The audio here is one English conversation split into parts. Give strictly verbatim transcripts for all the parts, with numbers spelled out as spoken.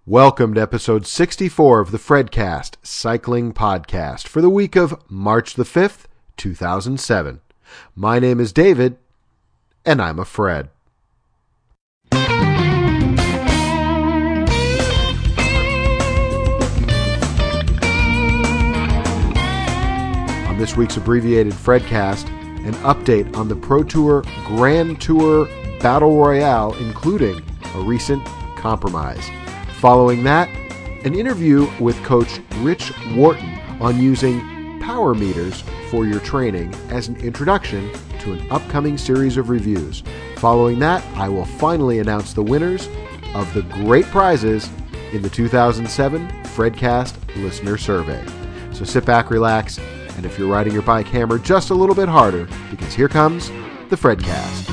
Welcome to episode sixty-four of the Fredcast Cycling Podcast for the week of March the fifth, two thousand seven. My name is David, and I'm a Fred. On this week's abbreviated Fredcast, an update on the Pro Tour Grand Tour Battle Royale, including a recent compromise. Following that, an interview with Coach Rich Wharton on using power meters for your training as an introduction to an upcoming series of reviews. Following that, I will finally announce the winners of the great prizes in the two thousand seven Fredcast Listener Survey. So sit back, relax, and if you're riding your bike, hammer just a little bit harder, because here comes the Fredcast.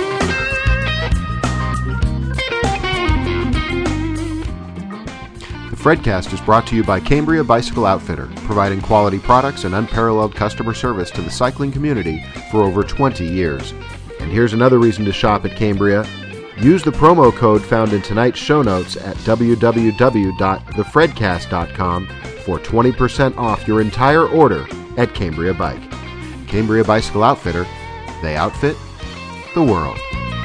The Fredcast is brought to you by Cambria Bicycle Outfitter, providing quality products and unparalleled customer service to the cycling community for over twenty years. And here's another reason to shop at Cambria. Use the promo code found in tonight's show notes at w w w dot the fredcast dot com for twenty percent off your entire order at Cambria Bike. Cambria Bicycle Outfitter, they outfit the world.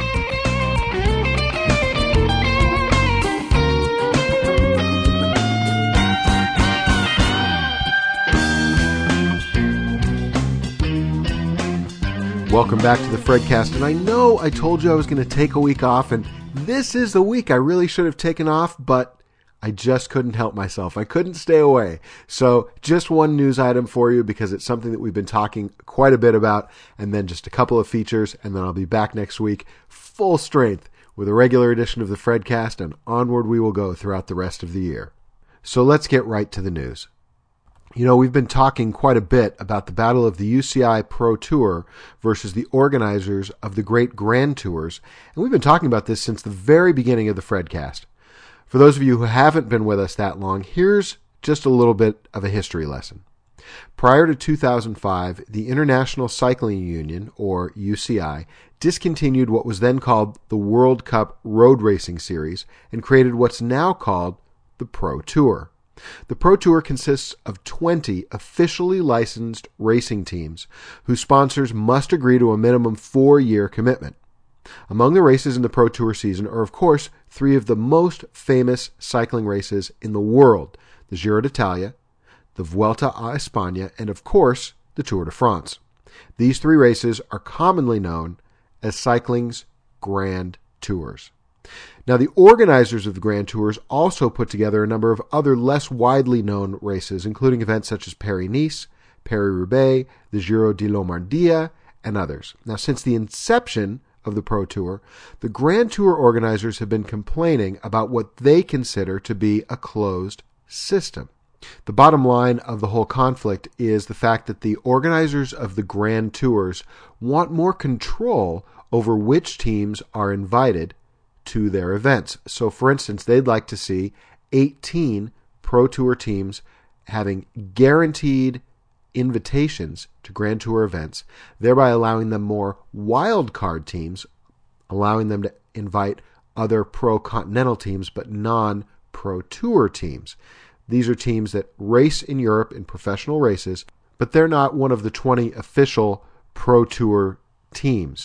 Welcome back to the Fredcast, and I know I told you I was going to take a week off, and this is the week I really should have taken off, but I just couldn't help myself. I couldn't stay away. So just one news item for you, because it's something that we've been talking quite a bit about, and then just a couple of features, and then I'll be back next week full strength with a regular edition of the Fredcast, and onward we will go throughout the rest of the year. So let's get right to the news. You know, we've been talking quite a bit about the battle of the U C I Pro Tour versus the organizers of the great Grand Tours, and we've been talking about this since the very beginning of the Fredcast. For those of you who haven't been with us that long, here's just a little bit of a history lesson. Prior to two thousand five, the International Cycling Union, or U C I, discontinued what was then called the World Cup Road Racing Series and created what's now called the Pro Tour. The Pro Tour consists of twenty officially licensed racing teams whose sponsors must agree to a minimum four-year commitment. Among the races in the Pro Tour season are, of course, three of the most famous cycling races in the world: the Giro d'Italia, the Vuelta a España, and, of course, the Tour de France. These three races are commonly known as cycling's Grand Tours. Now, the organizers of the Grand Tours also put together a number of other less widely known races, including events such as Paris-Nice, Paris-Roubaix, the Giro di Lombardia, and others. Now, since the inception of the Pro Tour, the Grand Tour organizers have been complaining about what they consider to be a closed system. The bottom line of the whole conflict is the fact that the organizers of the Grand Tours want more control over which teams are invited to their events. So, for instance, they'd like to see eighteen Pro Tour teams having guaranteed invitations to Grand Tour events, thereby allowing them more wild card teams, allowing them to invite other Pro Continental teams but non-Pro Tour teams. These are teams that race in Europe in professional races, but they're not one of the twenty official Pro Tour teams.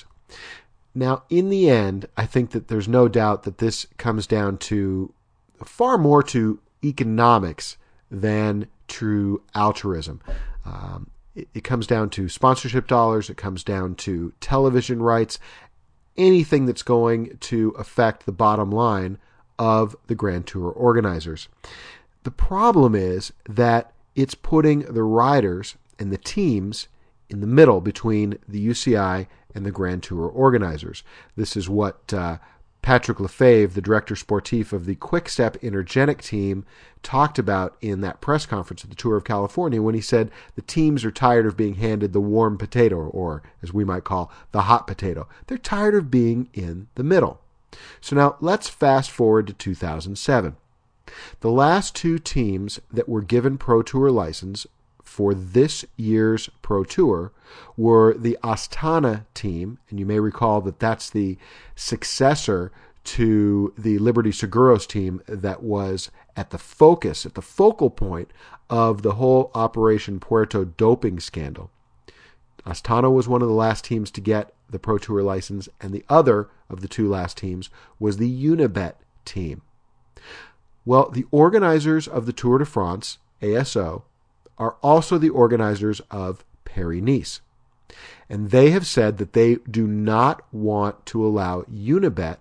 Now, in the end, I think that there's no doubt that this comes down to far more to economics than true altruism. Um, it, it comes down to sponsorship dollars. It comes down to television rights, anything that's going to affect the bottom line of the Grand Tour organizers. The problem is that it's putting the riders and the teams in the middle between the U C I and the Grand Tour organizers. This is what uh, Patrick Lefebvre, the director sportif of the Quick-Step Energetic team, talked about in that press conference at the Tour of California when he said the teams are tired of being handed the warm potato, or as we might call the hot potato. They're tired of being in the middle. So now let's fast forward to two thousand seven. The last two teams that were given Pro Tour license for this year's Pro Tour were the Astana team, and you may recall that that's the successor to the Liberty Seguros team that was at the focus, at the focal point of the whole Operation Puerto doping scandal. Astana was one of the last teams to get the Pro Tour license, and the other of the two last teams was the Unibet team. Well, the organizers of the Tour de France, A S O, are also the organizers of Paris-Nice. And they have said that they do not want to allow Unibet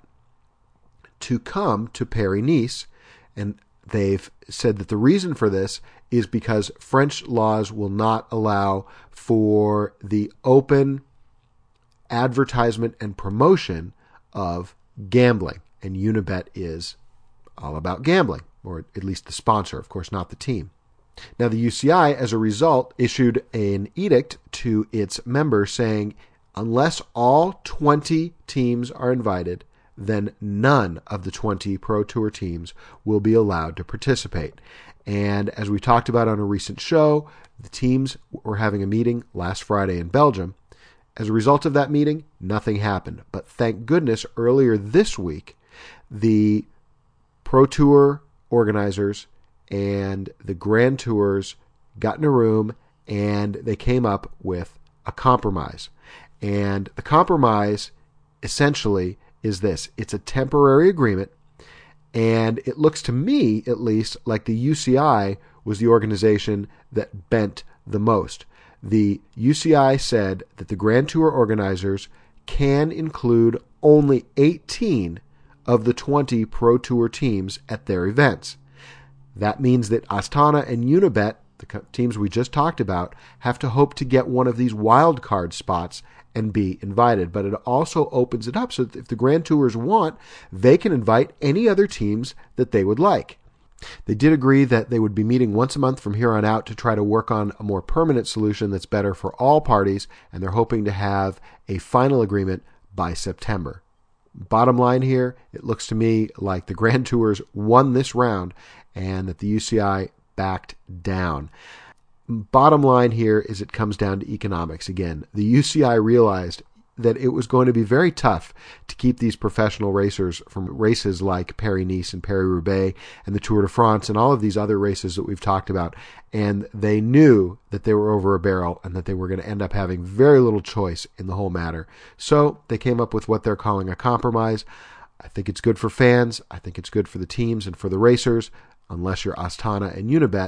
to come to Paris-Nice, and they've said that the reason for this is because French laws will not allow for the open advertisement and promotion of gambling. And Unibet is all about gambling, or at least the sponsor, of course, not the team. Now, the U C I, as a result, issued an edict to its members saying, unless all twenty teams are invited, then none of the twenty Pro Tour teams will be allowed to participate. And as we talked about on a recent show, the teams were having a meeting last Friday in Belgium. As a result of that meeting, nothing happened. But thank goodness, earlier this week, the Pro Tour organizers and the Grand Tours got in a room and they came up with a compromise. And the compromise essentially is this. It's a temporary agreement, and it looks to me, at least, like the U C I was the organization that bent the most. The U C I said that the Grand Tour organizers can include only eighteen of the twenty Pro Tour teams at their events. That means that Astana and Unibet, the teams we just talked about, have to hope to get one of these wild card spots and be invited. But it also opens it up so that if the Grand Tours want, they can invite any other teams that they would like. They did agree that they would be meeting once a month from here on out to try to work on a more permanent solution that's better for all parties, and they're hoping to have a final agreement by September. Bottom line here, it looks to me like the Grand Tours won this round and that the U C I backed down. Bottom line here is it comes down to economics. Again, the U C I realized that it was going to be very tough to keep these professional racers from races like Paris-Nice and Paris-Roubaix and the Tour de France and all of these other races that we've talked about. And they knew that they were over a barrel and that they were going to end up having very little choice in the whole matter. So they came up with what they're calling a compromise. I think it's good for fans. I think it's good for the teams and for the racers, unless you're Astana and Unibet.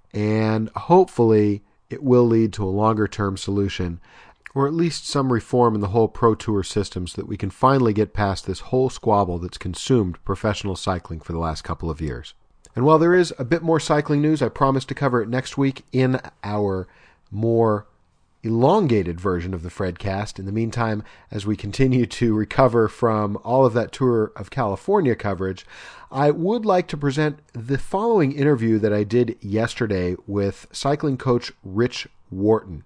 And hopefully it will lead to a longer-term solution, or at least some reform in the whole Pro Tour system so that we can finally get past this whole squabble that's consumed professional cycling for the last couple of years. And while there is a bit more cycling news, I promise to cover it next week in our more elongated version of the Fredcast. In the meantime, as we continue to recover from all of that Tour of California coverage, I would like to present the following interview that I did yesterday with cycling coach Rich Wharton.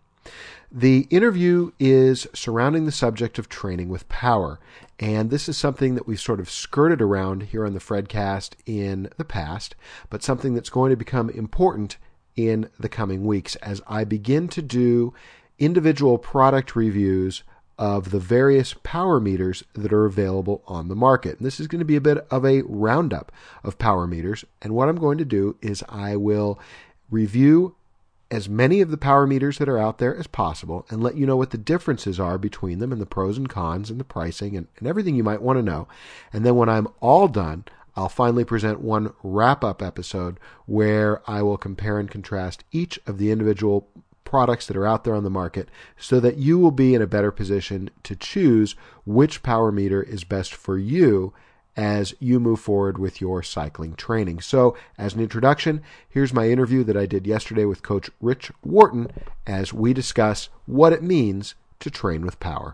The interview is surrounding the subject of training with power, and this is something that we've sort of skirted around here on the Fredcast in the past, but something that's going to become important in the coming weeks as I begin to do individual product reviews of the various power meters that are available on the market. And this is going to be a bit of a roundup of power meters, and what I'm going to do is I will review as many of the power meters that are out there as possible and let you know what the differences are between them and the pros and cons and the pricing and, and everything you might want to know. And then when I'm all done, I'll finally present one wrap-up episode where I will compare and contrast each of the individual products that are out there on the market so that you will be in a better position to choose which power meter is best for you as you move forward with your cycling training. So, as an introduction, here's my interview that I did yesterday with Coach Rich Wharton as we discuss what it means to train with power.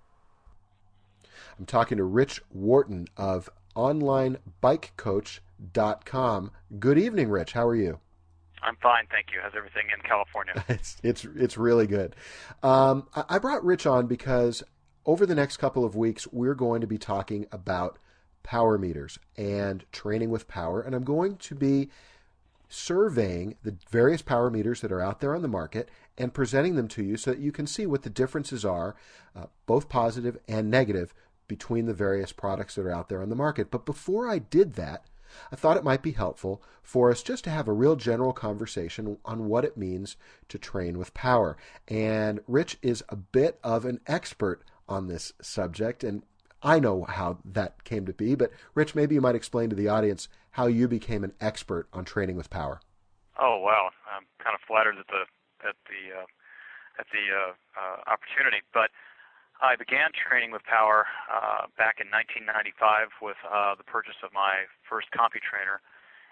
I'm talking to Rich Wharton of online bike coach dot com. Good evening, Rich. How are you? I'm fine, thank you. How's everything in California? it's it's it's really good. Um, I brought Rich on because over the next couple of weeks, we're going to be talking about power meters and training with power, and I'm going to be surveying the various power meters that are out there on the market and presenting them to you so that you can see what the differences are, uh, both positive and negative, between the various products that are out there on the market. But before I did that, I thought it might be helpful for us just to have a real general conversation on what it means to train with power. And Rich is a bit of an expert on this subject, and I know how that came to be, but Rich, maybe you might explain to the audience how you became an expert on training with power. Oh, wow. I'm kind of flattered at the at the uh, at the uh, uh, opportunity, but I began training with power uh, back in nineteen ninety-five with uh, the purchase of my first CompuTrainer,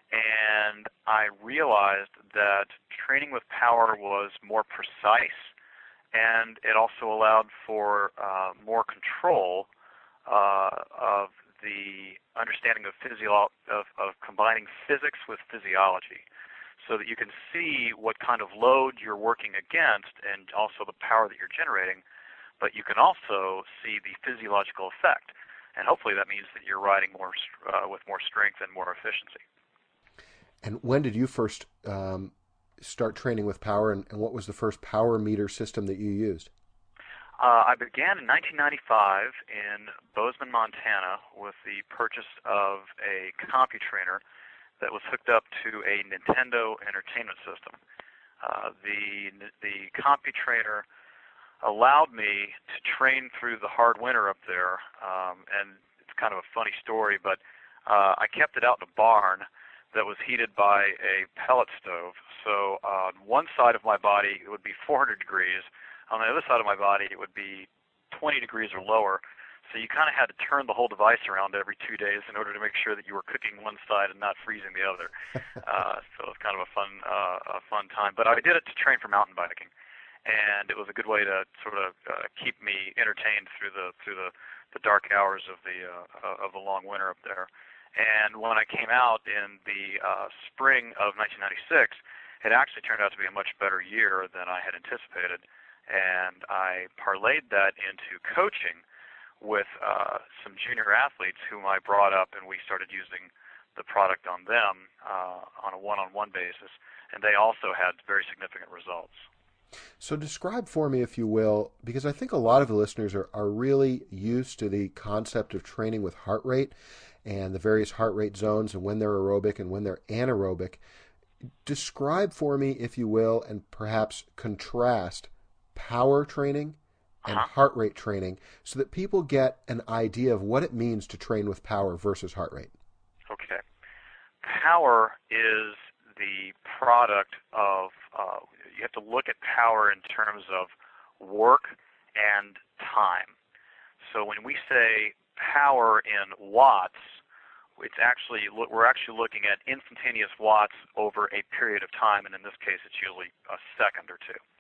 and I realized that training with power was more precise, and it also allowed for uh, more control uh, of the understanding of, physio- of, of combining physics with physiology, so that you can see what kind of load you're working against and also the power that you're generating, but you can also see the physiological effect, and hopefully that means that you're riding more uh, with more strength and more efficiency. And when did you first um, start training with power, and, and what was the first power meter system that you used? Uh, I began in nineteen ninety-five in Bozeman, Montana, with the purchase of a CompuTrainer that was hooked up to a Nintendo Entertainment System. Uh, the the CompuTrainer allowed me to train through the hard winter up there, um, and it's kind of a funny story, but uh, I kept it out in a barn that was heated by a pellet stove. So uh, on one side of my body, it would be four hundred degrees. On the other side of my body, it would be twenty degrees or lower. So you kind of had to turn the whole device around every two days in order to make sure that you were cooking one side and not freezing the other. uh, so it was kind of a fun, uh, a fun time. But I did it to train for mountain biking, and it was a good way to sort of uh, keep me entertained through the through the, the dark hours of the uh, of the long winter up there. And when I came out in the uh, spring of nineteen ninety-six, it actually turned out to be a much better year than I had anticipated, and I parlayed that into coaching with uh, some junior athletes whom I brought up, and we started using the product on them uh, on a one-on-one basis, and they also had very significant results. So describe for me, if you will, because I think a lot of the listeners are, are really used to the concept of training with heart rate and the various heart rate zones and when they're aerobic and when they're anaerobic. Describe for me, if you will, and perhaps contrast power training and Uh-huh. heart rate training so that people get an idea of what it means to train with power versus heart rate. Okay. Power is the product of, uh, you have to look at power in terms of work and time. So when we say power in watts, it's actually, we're actually looking at instantaneous watts over a period of time, and in this case it's usually a second or two.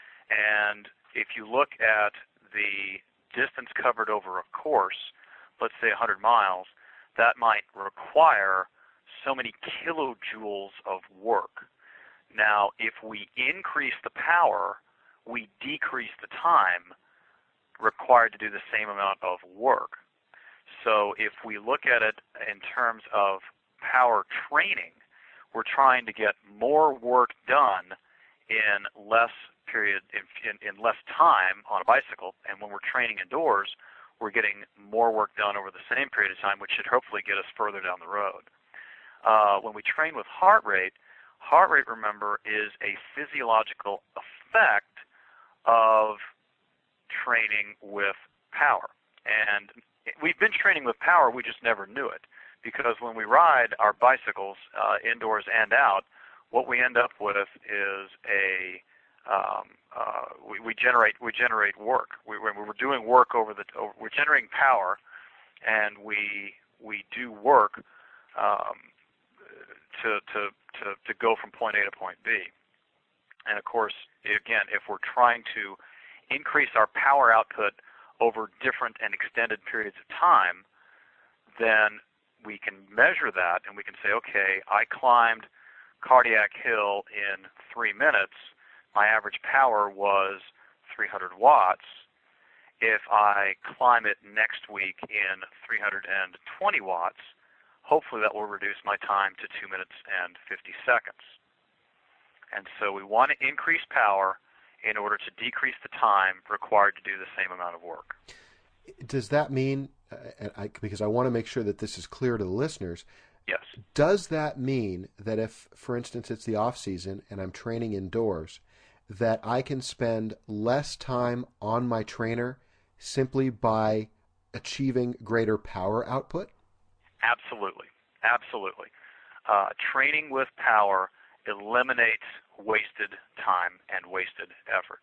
And if you look at the distance covered over a course, let's say one hundred miles, that might require so many kilojoules of work. Now, if we increase the power, we decrease the time required to do the same amount of work. So if we look at it in terms of power training, we're trying to get more work done in less period, in, in, in less time on a bicycle, and when we're training indoors, we're getting more work done over the same period of time, which should hopefully get us further down the road. Uh, when we train with heart rate, heart rate, remember, is a physiological effect of training with power. And we've been training with power, we just never knew it. Because when we ride our bicycles uh, indoors and out, what we end up with is a um, uh, we, we generate we generate work. We, when we're doing work over the over, we're generating power, and we we do work um, to, to to to go from point A to point B. And of course, again, if we're trying to increase our power output over different and extended periods of time, then we can measure that and we can say, okay, I climbed Cardiac Hill in three minutes. My average power was three hundred watts. If I climb it next week in three hundred twenty watts, hopefully that will reduce my time to two minutes and fifty seconds. And so we want to increase power in order to decrease the time required to do the same amount of work. Does that mean, uh, and I, because I want to make sure that this is clear to the listeners, Yes. does that mean that if, for instance, it's the off season and I'm training indoors, that I can spend less time on my trainer simply by achieving greater power output? Absolutely. Absolutely. Uh, training with power eliminates wasted time and wasted effort.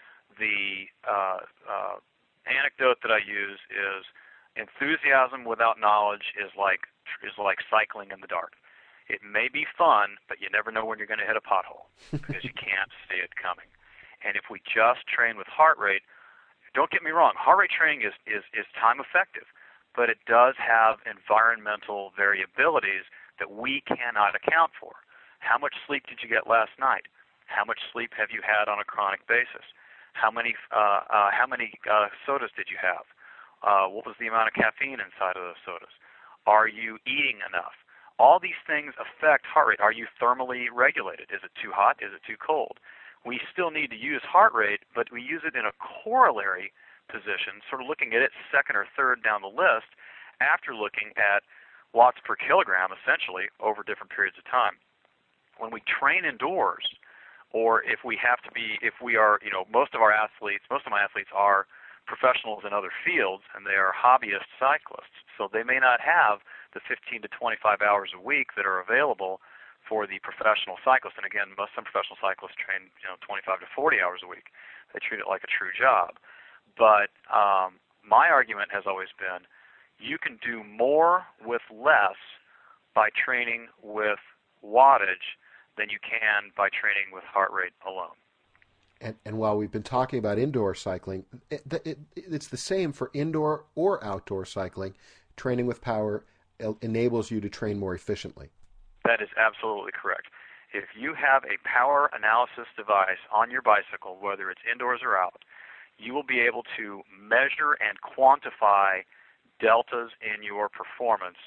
The uh, uh, anecdote that I use is enthusiasm without knowledge is like is like cycling in the dark. It may be fun, but you never know when you're going to hit a pothole because you can't see it coming. And if we just train with heart rate, don't get me wrong, heart rate training is, is, is time effective, but it does have environmental variabilities that we cannot account for. How much sleep did you get last night? How much sleep have you had on a chronic basis? How many uh, uh, how many uh, sodas did you have? Uh, what was the amount of caffeine inside of those sodas? Are you eating enough? All these things affect heart rate. Are you thermally regulated? Is it too hot? Is it too cold? We still need to use heart rate, but we use it in a corollary position, sort of looking at it second or third down the list after looking at watts per kilogram, essentially, over different periods of time. When we train indoors, or if we have to be, if we are, you know, most of our athletes, most of my athletes are professionals in other fields, and they are hobbyist cyclists, so they may not have the fifteen to twenty-five hours a week that are available for the professional cyclist. And again, most some professional cyclists train, you know, twenty-five to forty hours a week. They treat it like a true job. But um, my argument has always been, you can do more with less by training with wattage than you can by training with heart rate alone. And, and while we've been talking about indoor cycling, it, it, it's the same for indoor or outdoor cycling. Training with power enables you to train more efficiently. That is absolutely correct. If you have a power analysis device on your bicycle, whether it's indoors or out, you will be able to measure and quantify deltas in your performance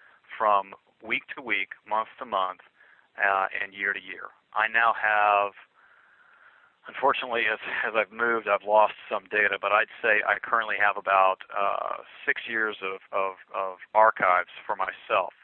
from week to week, month to month, uh, and year to year. I now have, unfortunately, as, as I've moved, I've lost some data, but I'd say I currently have about uh, six years of, of, of archives for myself.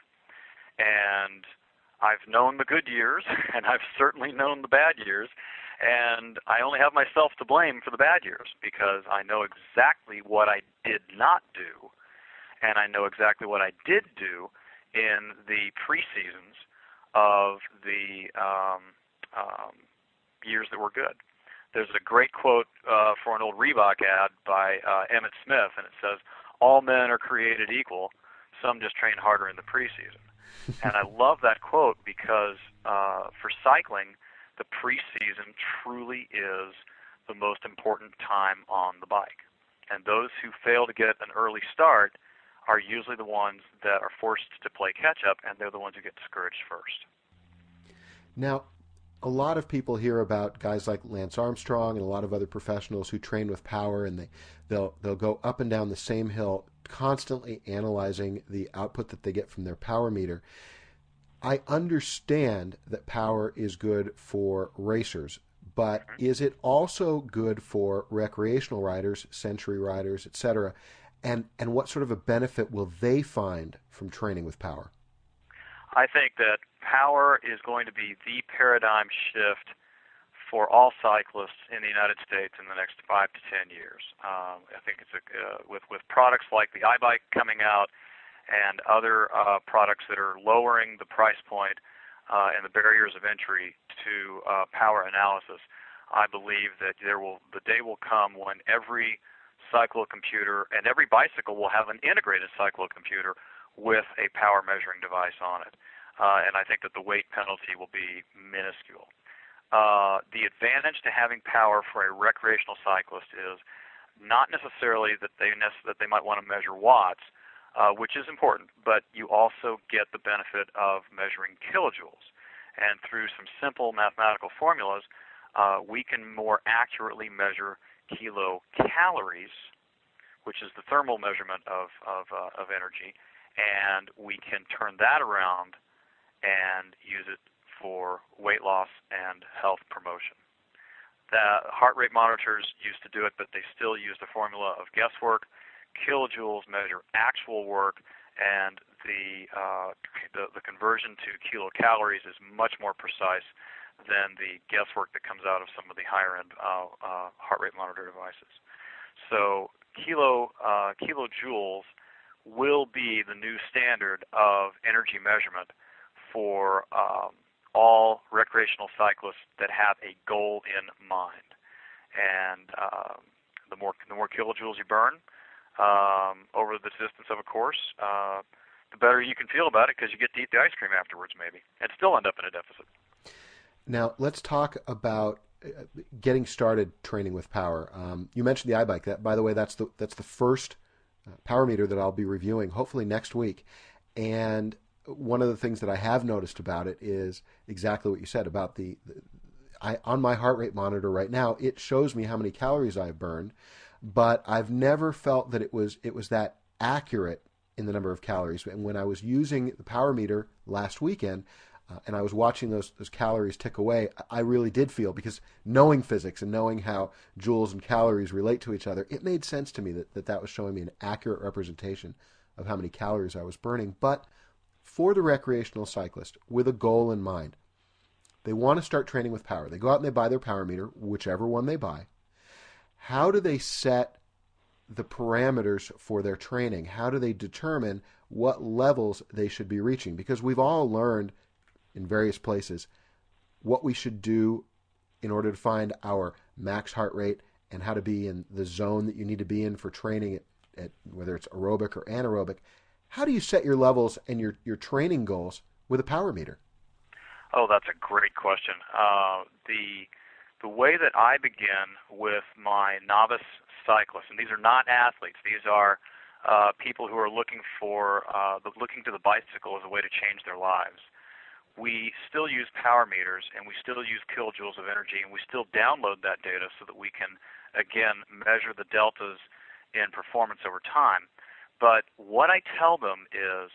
And I've known the good years, and I've certainly known the bad years, and I only have myself to blame for the bad years because I know exactly what I did not do, and I know exactly what I did do in the pre-seasons of the um, um, years that were good. There's a great quote uh, for an old Reebok ad by uh, Emmett Smith, and it says, "All men are created equal. Some just train harder in the preseason." And I love that quote because uh, for cycling, the preseason truly is the most important time on the bike. And those who fail to get an early start are usually the ones that are forced to play catch-up, and they're the ones who get discouraged first. Now, a lot of people hear about guys like Lance Armstrong and a lot of other professionals who train with power, and they, they'll, they'll go up and down the same hill constantly analyzing the output that they get from their power meter. I understand that power is good for racers, but mm-hmm. is it also good for recreational riders, century riders, et cetera? And and what sort of a benefit will they find from training with power? I think that power is going to be the paradigm shift for all cyclists in the United States in the next five to ten years. Um, I think it's a, uh, with with products like the iBike coming out and other uh, products that are lowering the price point uh, and the barriers of entry to uh, power analysis. I believe that there will the day will come when every cyclocomputer and every bicycle will have an integrated cyclocomputer with a power measuring device on it. Uh, and I think that the weight penalty will be minuscule. Uh, the advantage to having power for a recreational cyclist is not necessarily that they nec- that they might want to measure watts, uh, which is important, but you also get the benefit of measuring kilojoules. And through some simple mathematical formulas, uh, we can more accurately measure kilocalories, which is the thermal measurement of of, uh, of energy, and we can turn that around and use it for weight loss and health promotion. The heart rate monitors used to do it, but they still use the formula of guesswork kilojoules measure actual work, and the, uh, the the conversion to kilocalories is much more precise than the guesswork that comes out of some of the higher-end uh, uh, heart rate monitor devices. So kilo uh, kilojoules will be the new standard of energy measurement for um, all recreational cyclists that have a goal in mind. And um, the more the more kilojoules you burn um, over the distance of a course, uh, the better you can feel about it, because you get to eat the ice cream afterwards, maybe, and still end up in a deficit. Now, let's talk about uh, getting started training with power. Um, you mentioned the iBike. That, by the way, that's the that's the first uh, power meter that I'll be reviewing, hopefully next week. And one of the things that I have noticed about it is exactly what you said about the, the I, on my heart rate monitor right now, it shows me how many calories I've burned, but I've never felt that it was it was that accurate in the number of calories. And when I was using the power meter last weekend, uh, and I was watching those those calories tick away, I really did feel, because knowing physics and knowing how joules and calories relate to each other, it made sense to me that that, that was showing me an accurate representation of how many calories I was burning. But for the recreational cyclist with a goal in mind, they want to start training with power. They go out and they buy their power meter, whichever one they buy. How do they set the parameters for their training? How do they determine what levels they should be reaching? Because we've all learned in various places what we should do in order to find our max heart rate and how to be in the zone that you need to be in for training, at, at whether it's aerobic or anaerobic. How do you set your levels and your, your training goals with a power meter? Oh, that's a great question. Uh, the the way that I begin with my novice cyclists, and these are not athletes, these are uh, people who are looking for uh, the, looking to the bicycle as a way to change their lives. We still use power meters, and we still use kilojoules of energy, and we still download that data so that we can, again, measure the deltas in performance over time. But what I tell them is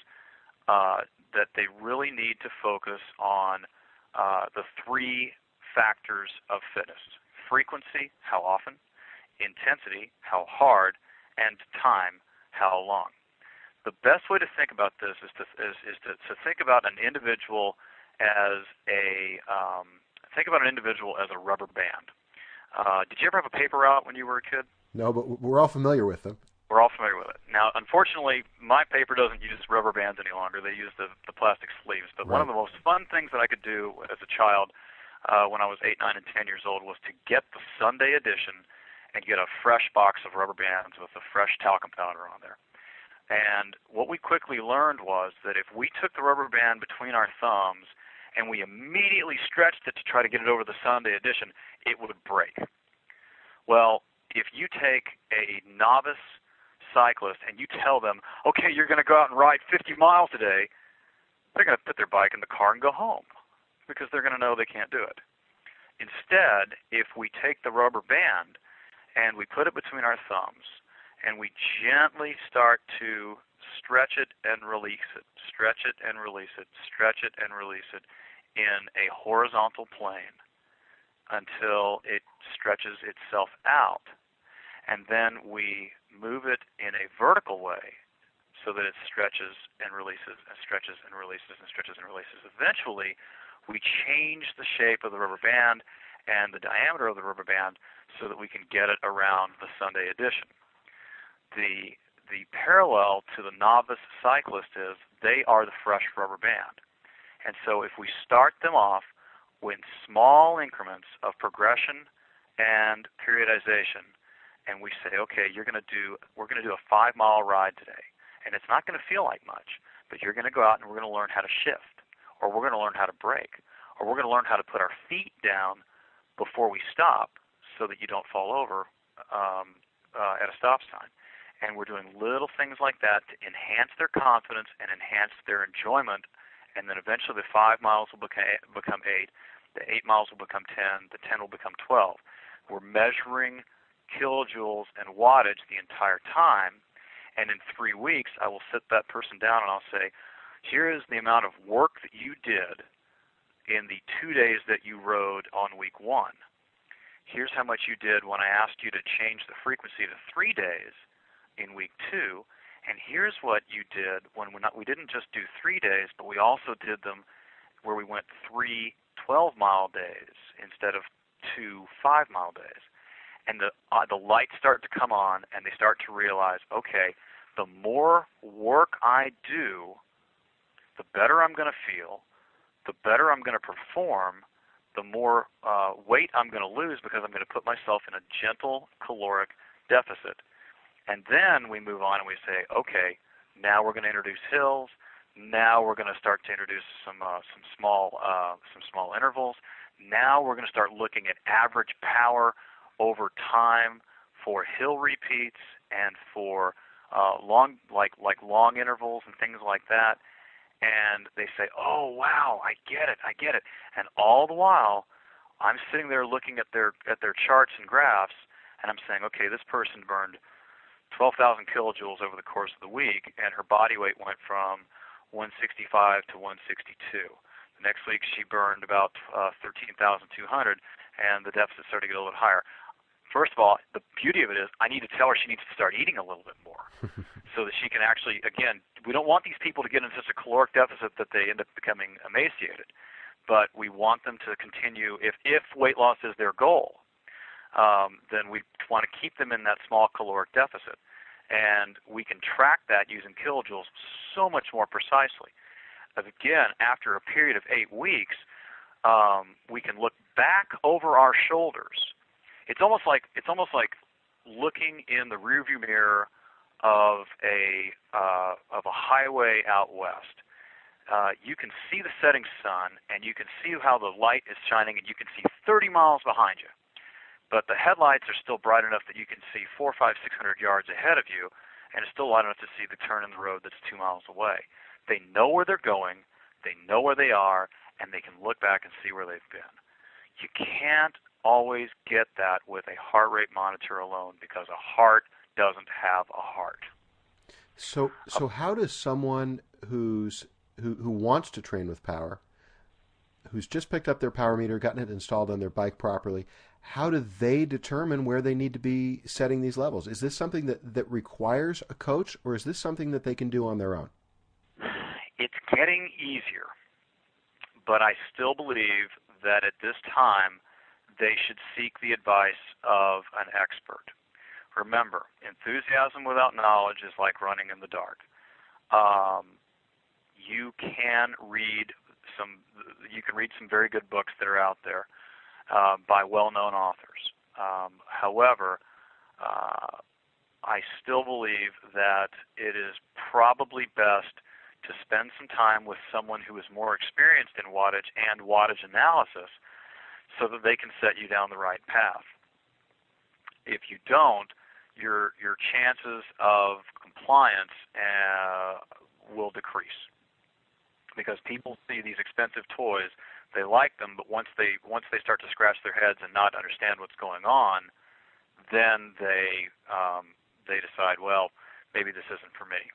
uh, that they really need to focus on uh, the three factors of fitness: frequency, how often; intensity, how hard; and time, how long. The best way to think about this is to is, is to, to think about an individual as a um, think about an individual as a rubber band. Uh, did you ever have a paper route when you were a kid? No, but we're all familiar with them. We're all familiar with it. Now, unfortunately, my paper doesn't use rubber bands any longer. They use the, the plastic sleeves. But Right. One of the most fun things that I could do as a child uh, when I was eight, nine, and ten years old was to get the Sunday edition and get a fresh box of rubber bands with a fresh talcum powder on there. And what we quickly learned was that if we took the rubber band between our thumbs and we immediately stretched it to try to get it over the Sunday edition, it would break. Well, if you take a novice cyclist and you tell them, okay, you're going to go out and ride fifty miles today, they're going to put their bike in the car and go home because they're going to know they can't do it. Instead, if we take the rubber band and we put it between our thumbs and we gently start to stretch it and release it, stretch it and release it, stretch it and release it in a horizontal plane until it stretches itself out, and then we move it in a vertical way so that it stretches and releases and stretches and releases and stretches and releases. Eventually, we change the shape of the rubber band and the diameter of the rubber band so that we can get it around the Sunday edition. The the parallel to the novice cyclist is they are the fresh rubber band. And so if we start them off with small increments of progression and periodization, and we say, okay, you're going to do, we're going to do a five-mile ride today, and it's not going to feel like much, but you're going to go out and we're going to learn how to shift, or we're going to learn how to brake, or we're going to learn how to put our feet down before we stop so that you don't fall over um, uh, at a stop sign. And we're doing little things like that to enhance their confidence and enhance their enjoyment, and then eventually the five miles will become, become eight, the eight miles will become ten, the ten will become twelve. We're measuring kilojoules and wattage the entire time, and in three weeks I will sit that person down and I'll say, here is the amount of work that you did in the two days that you rode on week one. Here's how much you did when I asked you to change the frequency to three days in week two. And here's what you did when we not we didn't just do three days, but we also did them where we went three twelve-mile days instead of two five-mile days. And the uh, the lights start to come on, and they start to realize, okay, the more work I do, the better I'm going to feel, the better I'm going to perform, the more uh, weight I'm going to lose because I'm going to put myself in a gentle caloric deficit. And then we move on and we say, okay, now we're going to introduce hills. Now we're going to start to introduce some uh, some small uh, some small intervals. Now we're going to start looking at average power over time for hill repeats and for uh, long like like long intervals and things like that. And they say, oh wow, I get it, I get it. And all the while, I'm sitting there looking at their at their charts and graphs, and I'm saying, okay, this person burned twelve thousand kilojoules over the course of the week, and her body weight went from one sixty-five to one sixty-two. The next week she burned about uh, thirteen thousand two hundred, and the deficit started to get a little bit higher. First of all, the beauty of it is I need to tell her she needs to start eating a little bit more so that she can actually, again, we don't want these people to get into such a caloric deficit that they end up becoming emaciated, but we want them to continue, if, if weight loss is their goal, um, then we want to keep them in that small caloric deficit. And we can track that using kilojoules so much more precisely. Again, after a period of eight weeks, um, we can look back over our shoulders. It's almost like it's almost like looking in the rearview mirror of a uh, of a highway out west. Uh, you can see the setting sun, and you can see how the light is shining, and you can see thirty miles behind you. But the headlights are still bright enough that you can see four, five, six hundred yards ahead of you, and it's still light enough to see the turn in the road that's two miles away. They know where they're going, they know where they are, and they can look back and see where they've been. You can't always get that with a heart rate monitor alone because a heart doesn't have a heart. So, so how does someone who's who who wants to train with power, who's just picked up their power meter, gotten it installed on their bike properly, how do they determine where they need to be setting these levels? Is this something that, that requires a coach, or is this something that they can do on their own? It's getting easier, but I still believe that at this time they should seek the advice of an expert. Remember, enthusiasm without knowledge is like running in the dark. Um, you can read some. You can read some very good books that are out there uh, by well-known authors. Um, however, uh, I still believe that it is probably best to spend some time with someone who is more experienced in wattage and wattage analysis, so that they can set you down the right path. If you don't, your your chances of compliance uh, will decrease, because people see these expensive toys, they like them, but once they once they start to scratch their heads and not understand what's going on, then they um, they decide, well, maybe this isn't for me.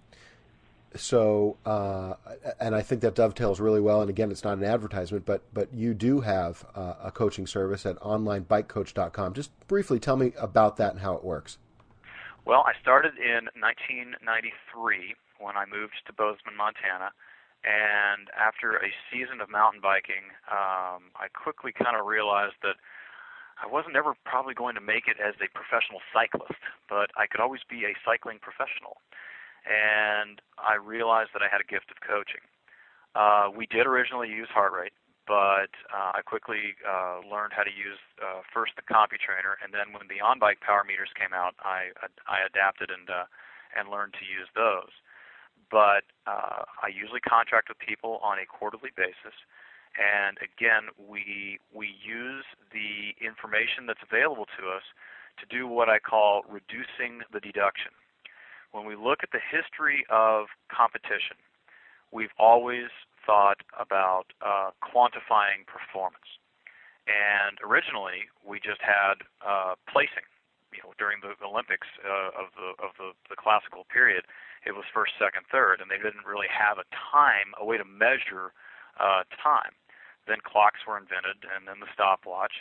So, uh, and I think that dovetails really well. And again, it's not an advertisement, but but you do have uh, a coaching service at online bike coach dot com. Just briefly tell me about that and how it works. Well, I started in nineteen ninety-three when I moved to Bozeman, Montana. And after a season of mountain biking, um, I quickly kind of realized that I wasn't ever probably going to make it as a professional cyclist, but I could always be a cycling professional. And I realized that I had a gift of coaching. Uh, we did originally use heart rate, but uh, I quickly uh, learned how to use uh, first the CompuTrainer, and then when the on-bike power meters came out, I I adapted and uh, and learned to use those. But uh, I usually contract with people on a quarterly basis, and again, we we use the information that's available to us to do what I call reducing the deduction. When we look at the history of competition, we've always thought about uh, quantifying performance. And originally, we just had uh, placing. You know, during the Olympics uh, of the of the, the classical period, it was first, second, third, and they didn't really have a time, a way to measure uh, time. Then clocks were invented, and then the stopwatch,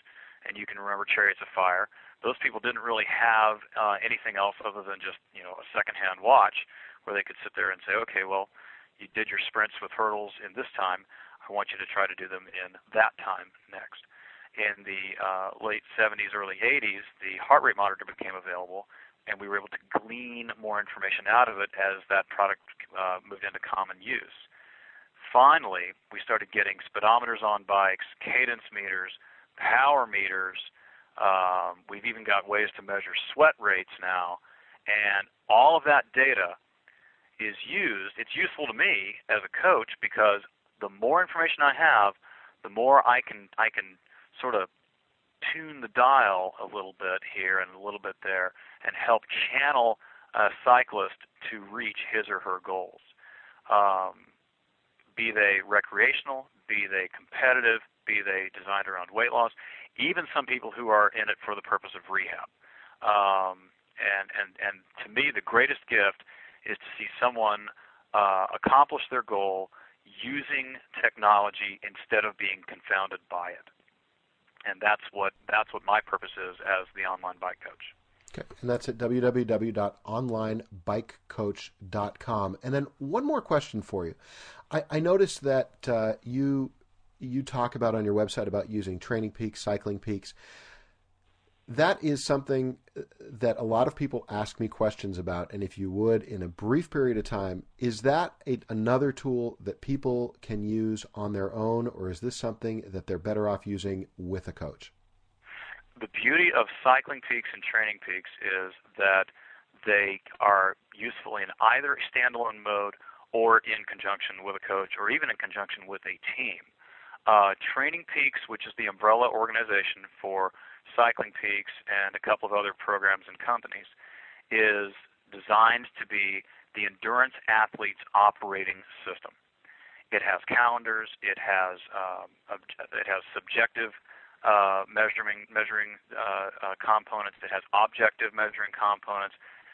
and you can remember Chariots of Fire. Those people didn't really have uh, anything else other than just, you know, a secondhand watch where they could sit there and say, okay, well, you did your sprints with hurdles in this time. I want you to try to do them in that time next. In the uh, late seventies, early eighties, the heart rate monitor became available, and we were able to glean more information out of it as that product uh, moved into common use. Finally, we started getting speedometers on bikes, cadence meters, power meters. Um, we've even got ways to measure sweat rates now, and all of that data is used. It's useful to me as a coach because the more information I have, the more I can I can sort of tune the dial a little bit here and a little bit there and help channel a cyclist to reach his or her goals, um, be they recreational, be they competitive, be they designed around weight loss, even some people who are in it for the purpose of rehab. Um, and, and, and to me, the greatest gift is to see someone uh, accomplish their goal using technology instead of being confounded by it. And that's what that's what my purpose is as the online bike coach. Okay, and that's at w w w dot online bike coach dot com. And then one more question for you. I, I noticed that uh, you you talk about on your website about using Training Peaks, Cycling Peaks. That is something that a lot of people ask me questions about, and if you would, in a brief period of time, is that a, another tool that people can use on their own, or is this something that they're better off using with a coach? The beauty of Cycling Peaks and Training Peaks is that they are useful in either standalone mode or in conjunction with a coach or even in conjunction with a team. Uh, Training Peaks, which is the umbrella organization for Cycling Peaks and a couple of other programs and companies, is designed to be the endurance athlete's operating system. It has calendars. It has um, it has subjective uh, measuring measuring uh, uh, components. It has objective measuring components.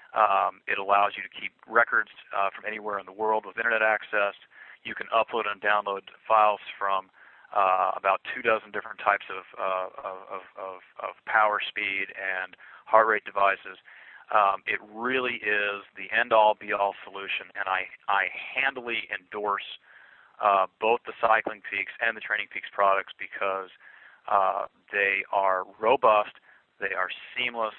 Um, it allows you to keep records uh, from anywhere in the world with internet access. You can upload and download files from Uh, about two dozen different types of, uh, of, of, of power, speed, and heart rate devices. Um, it really is the end-all, be-all solution, and I, I handily endorse uh, both the Cycling Peaks and the Training Peaks products because uh, they are robust, they are seamless.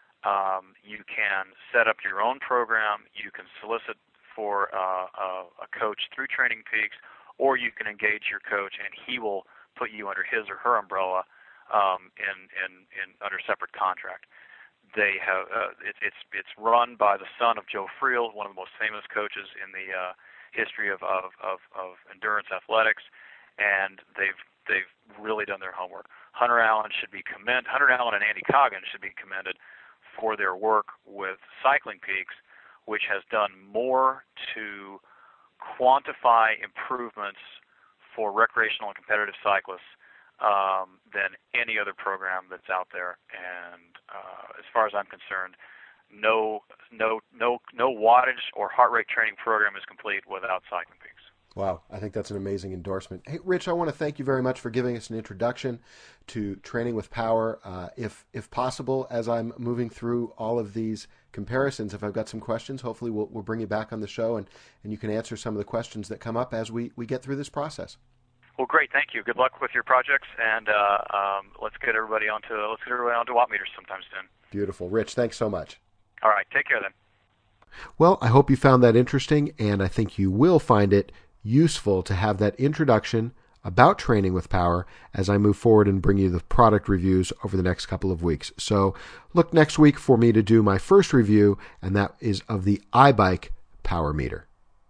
Um, you can set up your own program, you can solicit for uh, a, a coach through Training Peaks, or you can engage your coach and he will put you under his or her umbrella um, in, in, in under separate contract. They have uh, it, it's it's run by the son of Joe Friel, one of the most famous coaches in the uh, history of, of, of, of endurance athletics, and they've they've really done their homework. Hunter Allen should be commended. Hunter Allen and Andy Coggan should be commended for their work with Cycling Peaks, which has done more to quantify improvements for recreational and competitive cyclists um, than any other program that's out there. And uh, as far as I'm concerned, no, no, no, no wattage or heart rate training program is complete without Cycling Peaks. Wow, I think that's an amazing endorsement. Hey, Rich, I want to thank you very much for giving us an introduction to Training with Power. Uh, if if possible, as I'm moving through all of these comparisons, if I've got some questions, hopefully we'll, we'll bring you back on the show and, and you can answer some of the questions that come up as we, we get through this process. Well, great, thank you. Good luck with your projects, and uh, um, let's get everybody onto let's get everybody onto watt meters sometime soon. Beautiful, Rich. Thanks so much. All right, take care then. Well, I hope you found that interesting, and I think you will find it useful to have that introduction about Training with Power as I move forward and bring you the product reviews over the next couple of weeks. So look next week for me to do my first review, and that is of the iBike Power Meter.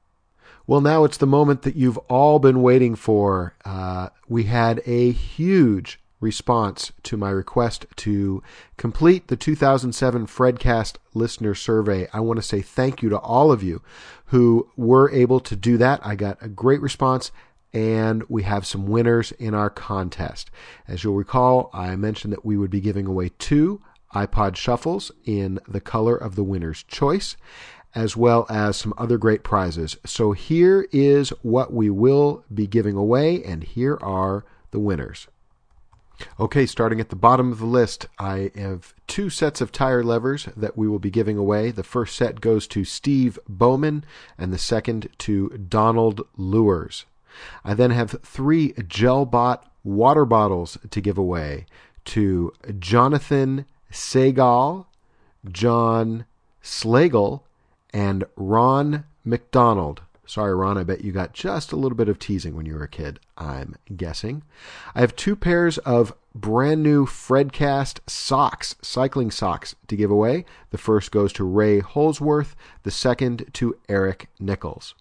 Well, now it's the moment that you've all been waiting for. Uh, we had a huge response to my request to complete the two thousand seven Fredcast listener survey. I want to say thank you to all of you who were able to do that. I got a great response, and we have some winners in our contest. As you'll recall, I mentioned that we would be giving away two iPod Shuffles in the color of the winner's choice, as well as some other great prizes. So here is what we will be giving away, and here are the winners. Okay, starting at the bottom of the list, I have two sets of tire levers that we will be giving away. The first set goes to Steve Bowman, and the second to Donald Lures. I then have three GelBot water bottles to give away to Jonathan Segal, John Slagle, and Ron McDonald. Sorry, Ron, I bet you got just a little bit of teasing when you were a kid, I'm guessing. I have two pairs of brand new Fredcast socks, cycling socks, to give away. The first goes to Ray Holsworth, the second to Eric Nichols.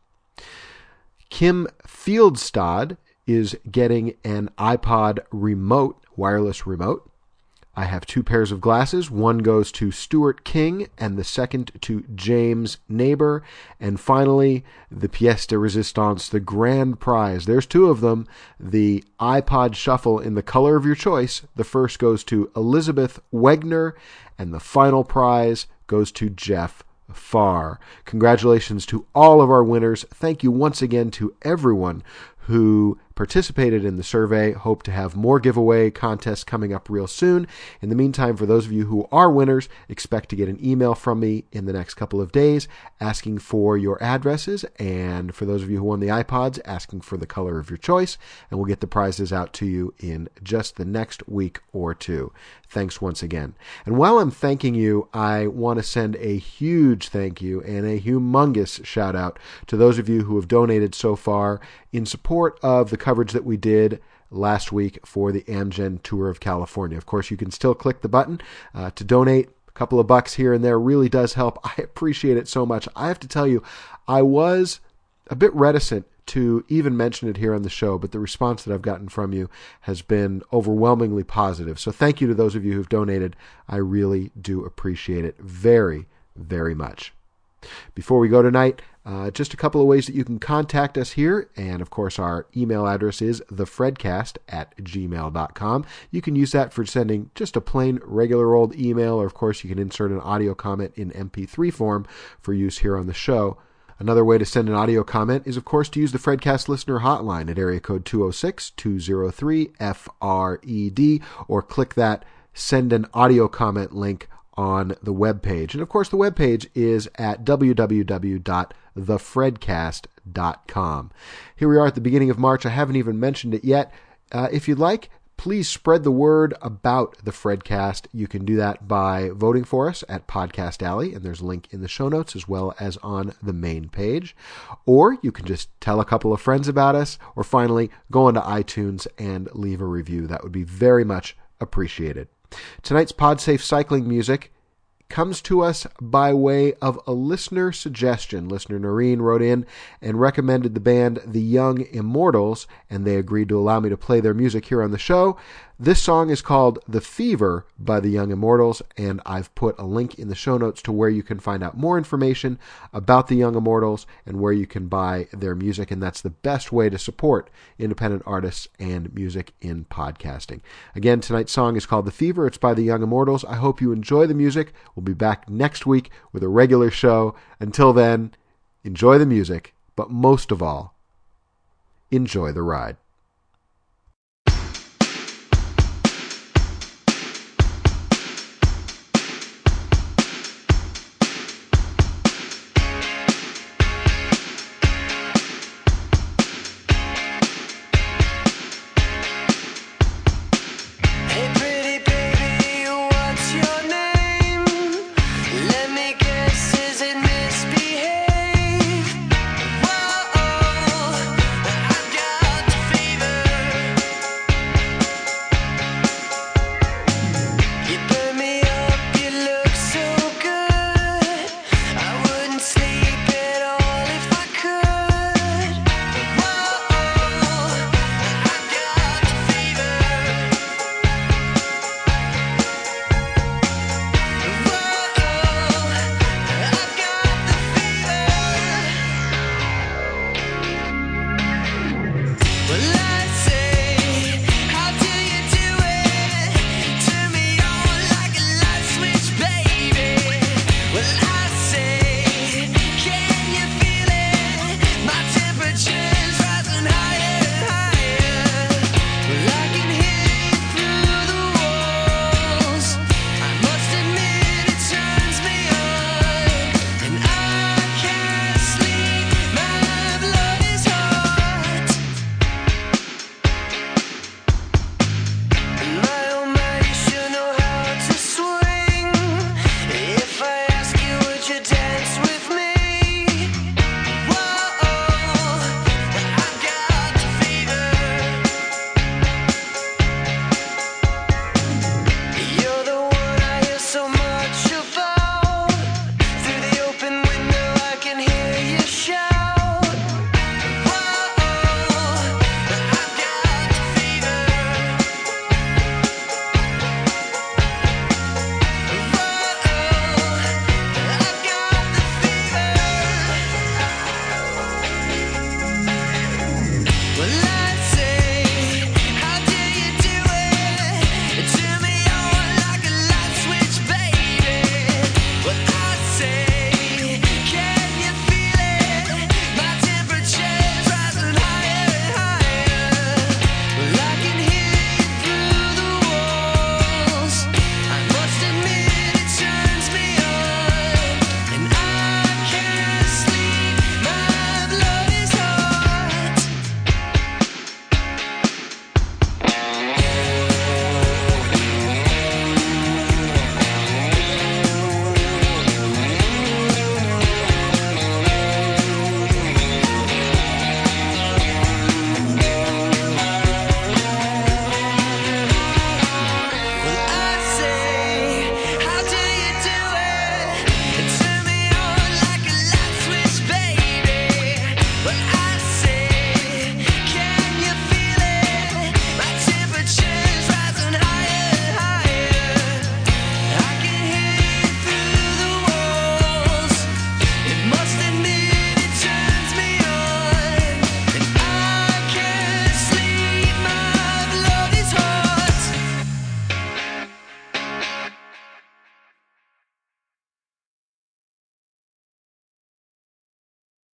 Kim Fieldstad is getting an iPod remote, wireless remote. I have two pairs of glasses. One goes to Stuart King and the second to James Neighbor. And finally, the pièce de résistance, the grand prize. There's two of them. The iPod Shuffle in the color of your choice. The first goes to Elizabeth Wegner, and the final prize goes to Jeff Farr. Congratulations to all of our winners. Thank you once again to everyone who participated in the survey. Hope to have more giveaway contests coming up real soon. In the meantime, for those of you who are winners, expect to get an email from me in the next couple of days asking for your addresses, and for those of you who won the iPods, asking for the color of your choice, and we'll get the prizes out to you in just the next week or two. Thanks once again. And while I'm thanking you, I want to send a huge thank you and a humongous shout out to those of you who have donated so far in support of the coverage that we did last week for the Amgen Tour of California. Of course, you can still click the button uh, to donate. A couple of bucks here and there really does help. I appreciate it so much. I have to tell you, I was a bit reticent to even mention it here on the show, but the response that I've gotten from you has been overwhelmingly positive. So thank you to those of you who've donated. I really do appreciate it very, very much. Before we go tonight, uh, just a couple of ways that you can contact us here. And, of course, our email address is thefredcast at gmail dot com. You can use that for sending just a plain, regular old email, or, of course, you can insert an audio comment in M P three form for use here on the show. Another way to send an audio comment is, of course, to use the Fredcast listener hotline at area code two oh six, two oh three, F R E D, or click that send an audio comment link on the webpage. And of course, the webpage is at w w w dot the fredcast dot com. Here we are at the beginning of March. I haven't even mentioned it yet. Uh, if you'd like, please spread the word about the Fredcast. You can do that by voting for us at Podcast Alley, and there's a link in the show notes as well as on the main page. Or you can just tell a couple of friends about us, or finally, go onto iTunes and leave a review. That would be very much appreciated. Tonight's PodSafe cycling music comes to us by way of a listener suggestion. Listener Noreen wrote in and recommended the band The Young Immortals, and they agreed to allow me to play their music here on the show. This song is called The Fever by The Young Immortals, and I've put a link in the show notes to where you can find out more information about The Young Immortals and where you can buy their music, and that's the best way to support independent artists and music in podcasting. Again, tonight's song is called The Fever. It's by The Young Immortals. I hope you enjoy the music. We'll be back next week with a regular show. Until then, enjoy the music, but most of all, enjoy the ride.